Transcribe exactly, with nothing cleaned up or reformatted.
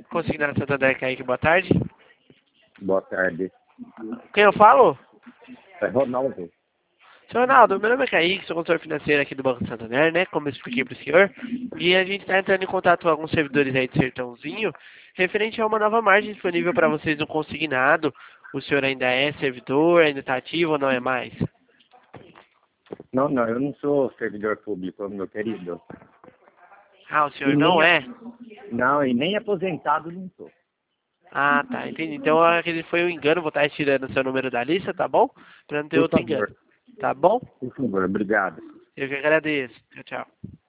Consignado Santander, Kaique, boa tarde. Boa tarde. Quem eu falo? É Ronaldo. Senhor Ronaldo, meu nome é Kaique, sou consultor financeiro aqui do Banco Santander, né? Como eu expliquei para o senhor. E a gente está entrando em contato com alguns servidores aí de Sertãozinho, referente a uma nova margem disponível para vocês no consignado. O senhor ainda é servidor, ainda está ativo ou não é mais? Não, não, eu não sou servidor público, meu querido. Ah, o E senhor nem não a- é? Não, e nem aposentado não sou. Ah, tá, entendi. Então aquele foi um engano, vou estar tirando o seu número da lista, tá bom? Para não ter Por outro engano. favor, Tá bom? por favor, obrigado. Eu que agradeço. Tchau, tchau.